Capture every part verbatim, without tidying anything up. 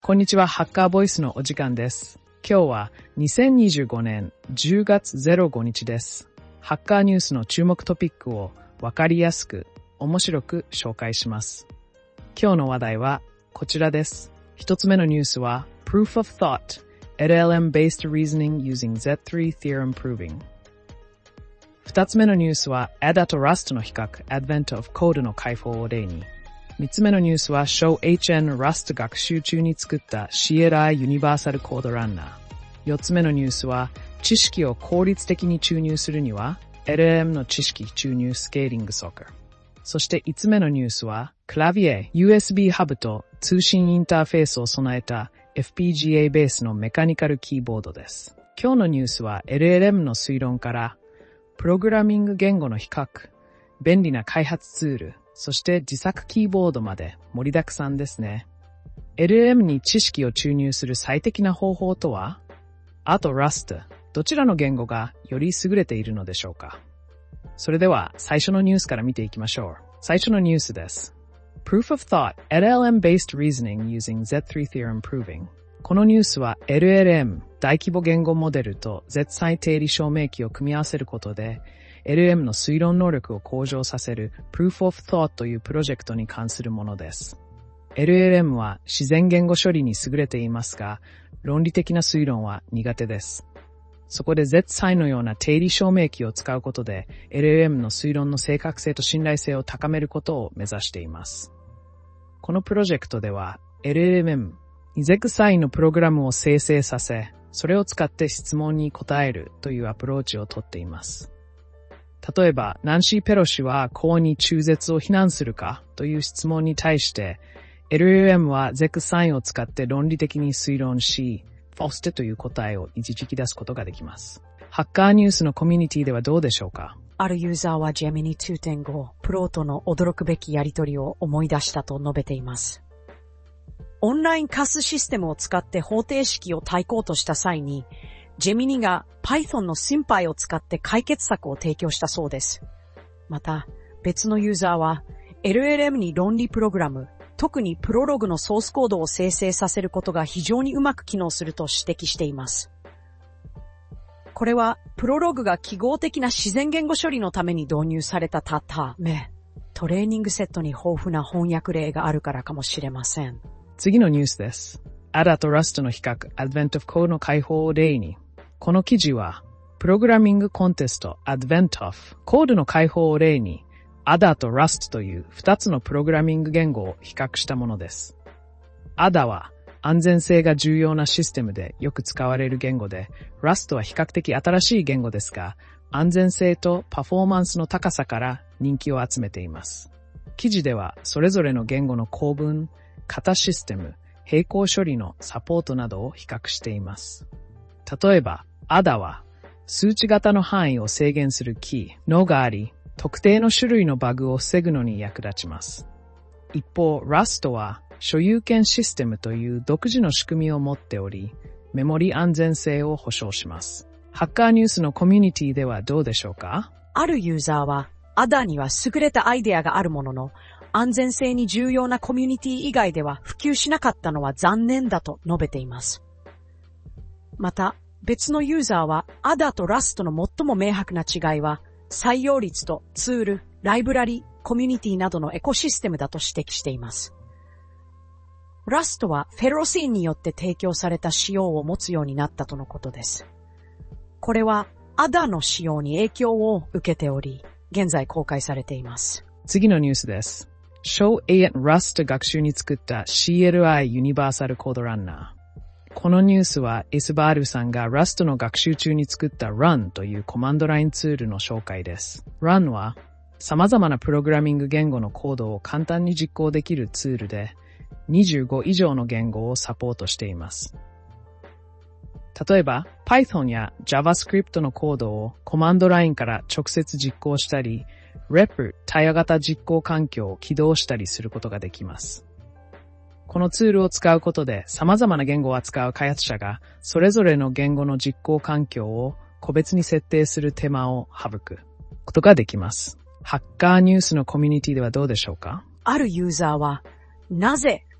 こんにちは、ハッカーボイスのお時間です。今日はにせんにじゅうごねんじゅうがつぜろごにちです。ハッカーニュースの注目トピックをわかりやすく、面白く紹介します。今日の話題はこちらです。一つ目のニュースは Proof of Thoughtエルエルエム Based Reasoning Using ゼットスリー Theorem Proving。二つ目のニュースは エーダ と Rust の比較 Advent of Code の解放を例に。三つ目のニュースは Show エイチエヌ Rust 学習中に作った シーエルアイ Universal Code Runner。四つ目のニュースは知識を効率的に注入するには エルエルエム の知識注入スケーリングソッカー。そして五つ目のニュースはクラビエ ユーエスビー ハブと通信インターフェースを備えた エフピージーエー ベースのメカニカルキーボードです。今日のニュースは エルエルエム の推論からプログラミング言語の比較、便利な開発ツール、そして自作キーボードまで盛りだくさんですね。エルエルエム に知識を注入する最適な方法とは？あと Rust、どちらの言語がより優れているのでしょうか？それでは最初のニュースから見ていきましょう。最初のニュースです。Proof of Thought エルエルエム Based Reasoning Using ゼットスリー Theorem Proving。このニュースは エルエルエム 大規模言語モデルと絶対定理証明機を組み合わせることでエルエルエム の推論能力を向上させる Proof of Thought というプロジェクトに関するものです。エルエルエム は自然言語処理に優れていますが、論理的な推論は苦手です。そこで絶対のような定理証明機を使うことで エルエルエム の推論の正確性と信頼性を高めることを目指しています。このプロジェクトでは エルエルエム、にゼクサインのプログラムを生成させ、それを使って質問に答えるというアプローチをとっています。例えば、ナンシー・ペロシは公に中絶を非難するかという質問に対して、エルエルエム はゼクサインを使って論理的に推論し、フォステという答えを導き出すことができます。ハッカーニュースのコミュニティではどうでしょうか？ あるユーザーは ジェミニ にてんご、プロとの驚くべきやり取りを思い出したと述べています。オンラインカスシステムを使って方程式を解こうとした際に、ジェミニが Python の シンパイ を使って解決策を提供したそうです。また、別のユーザーは エルエルエム に論理プログラム、特にプロログのソースコードを生成させることが非常にうまく機能すると指摘しています。これは、プロログが記号的な自然言語処理のために導入されたため、トレーニングセットに豊富な翻訳例があるからかもしれません。 次のニュースです。エーダ と Rust の比較、Advent of Code の解放を例に。この記事は、プログラミングコンテスト Advent of Code の解放を例に、エーダ と Rust という二つのプログラミング言語を比較したものです。エーダ は安全性が重要なシステムでよく使われる言語で、Rust は比較的新しい言語ですが、安全性とパフォーマンスの高さから人気を集めています。記事では、それぞれの言語の構文、型システム、並行処理のサポートなどを比較しています。例えば、エーダ は数値型の範囲を制限するキー、のがあり、特定の種類のバグを防ぐのに役立ちます。一方、Rust は所有権システムという独自の仕組みを持っており、メモリ安全性を保証します。ハッカーニュースのコミュニティではどうでしょうか？ あるユーザーは、エーダ には優れたアイデアがあるものの、安全性に重要なコミュニティ以外では普及しなかったのは残念だと述べています。また、別のユーザーは エーダ と Rust の最も明白な違いは採用率とツール、ライブラリ、コミュニティなどのエコシステムだと指摘しています。Rust はフェロシンによって提供された仕様を持つようになったとのことです。これは エーダ の仕様に影響を受けており、現在公開されています。 次のニュースです。Show エイト Rust 学習に作った シーエルアイ Universal Code Runner。このニュースはイスバールさんが Rust の学習中に作った Run というコマンドラインツールの紹介です。Run は様々なプログラミング言語のコードを簡単に実行できるツールでにじゅうご以上の言語をサポートしています。例えば Python や JavaScript のコードをコマンドラインから直接実行したり、Rep 対話型実行環境を起動したりすることができます。このツールを使うことで様々な言語を扱う開発者がそれぞれの言語の実行環境を個別に設定する手間を省くことができます。ハッカーニュースのコミュニティではどうでしょうか？ あるユーザーはなぜ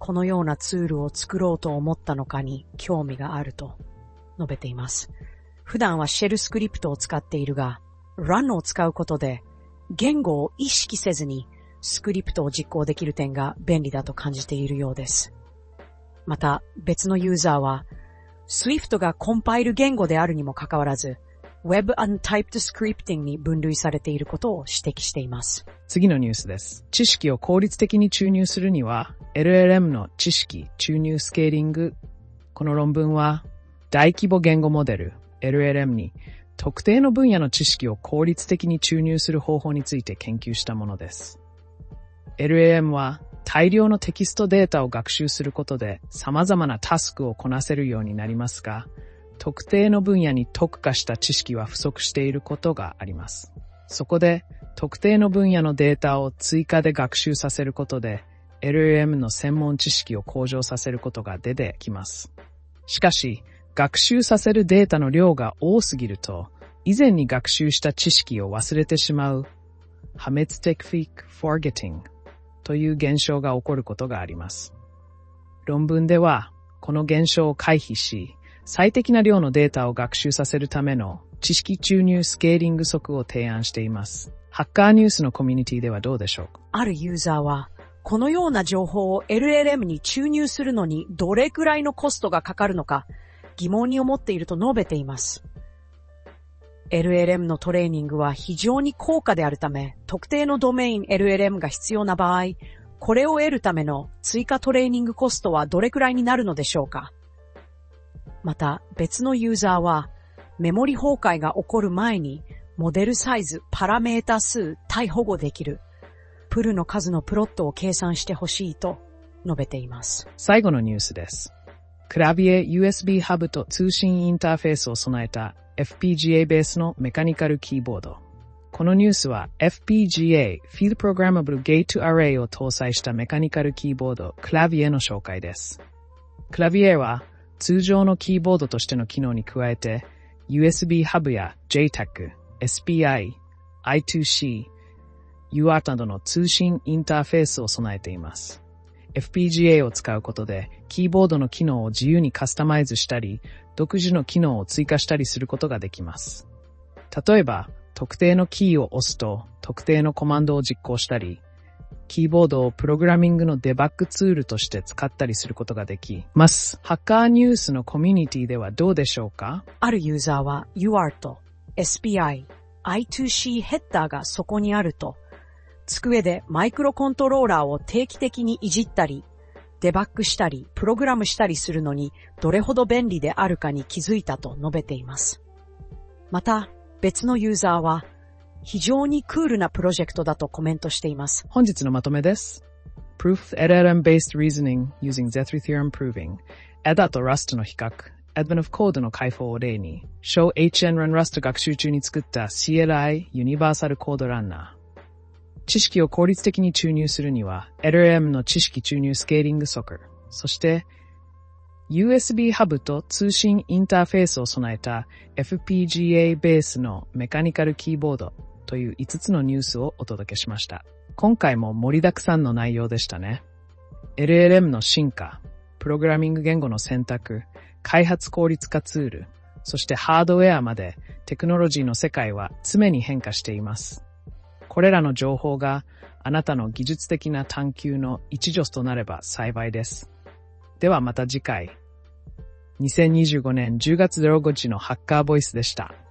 このようなツールを作ろうと思ったのかに興味があると述べています。普段はシェルスクリプトを使っているが、run を使うことで言語を意識せずにスクリプトを実行できる点が便利だと感じているようです。また別のユーザーは、Swift がコンパイル言語であるにもかかわらず、Web Untyped Scripting に分類されていることを指摘しています。 次のニュースです。知識を効率的に注入するには、エルエルエム の知識注入スケーリング。この論文は、大規模言語モデル エルエルエム に特定の分野の知識を効率的に注入する方法について研究したものです。エルエルエム は大量のテキストデータを学習することで様々なタスクをこなせるようになりますが、特定の分野に特化した知識は不足していることがあります。そこで特定の分野のデータを追加で学習させることで エルエルエム の専門知識を向上させることが出てきます。しかし、学習させるデータの量が多すぎると、以前に学習した知識を忘れてしまう Hametztechnic Forgetting という現象が起こることがあります。論文では、この現象を回避し、最適な量のデータを学習させるための知識注入スケーリング則を提案しています。ハッカーニュースのコミュニティではどうでしょうか？ あるユーザーは、このような情報を エルエルエム に注入するのにどれくらいのコストがかかるのか疑問に思っていると述べています。エルエルエム のトレーニングは非常に高価であるため、特定のドメイン エルエルエム が必要な場合、これを得るための追加トレーニングコストはどれくらいになるのでしょうか？また別のユーザーは、メモリ崩壊が起こる前にモデルサイズ、パラメータ数、対保護できるプルの数のプロットを計算してほしいと述べています。 最後のニュースです。クラビエ ユーエスビー ハブと通信インターフェースを備えた エフピージーエー ベースのメカニカルキーボード。このニュースは エフピージーエー Field Programmable Gate Array を搭載したメカニカルキーボードクラビエの紹介です。クラビエは通常のキーボードとしての機能に加えて ユーエスビー ハブや ジェイテック、エスピーアイ、アイツーシー、ユーアールティー などの通信インターフェースを備えています。エフピージーエー を使うことで、キーボードの機能を自由にカスタマイズしたり、独自の機能を追加したりすることができます。例えば、特定のキーを押すと、特定のコマンドを実行したり、キーボードをプログラミングのデバッグツールとして使ったりすることができます。ハッカーニュースのコミュニティではどうでしょうか？ あるユーザーは ユーアールティー、エスピーアイ、アイツーシー ヘッダーがそこにあると、机でマイクロコントローラーを定期的にいじったり、デバッグしたり、プログラムしたりするのにどれほど便利であるかに気づいたと述べています。また、別のユーザーは、非常にクールなプロジェクトだとコメントしています。 本日のまとめです。Proof エルエルエム based reasoning using Zethry theorem proving エダ と Rust の比較 Advent of Code の解放を例に Show エイチエヌ Run Rust 学習中に作った シーエルアイ Universal Code Runner。知識を効率的に注入するには エルエルエム の知識注入スケーリング則、そして ユーエスビー ハブと通信インターフェースを備えた エフピージーエー ベースのメカニカルキーボードといういつつのニュースをお届けしました。今回も盛りだくさんの内容でしたね。エルエルエム の進化、プログラミング言語の選択、開発効率化ツール、そしてハードウェアまでテクノロジーの世界は常に変化しています。これらの情報があなたの技術的な探求の一助となれば幸いです。ではまた次回。にせんにじゅうごねんじゅうがつぜろごにちのハッカーボイスでした。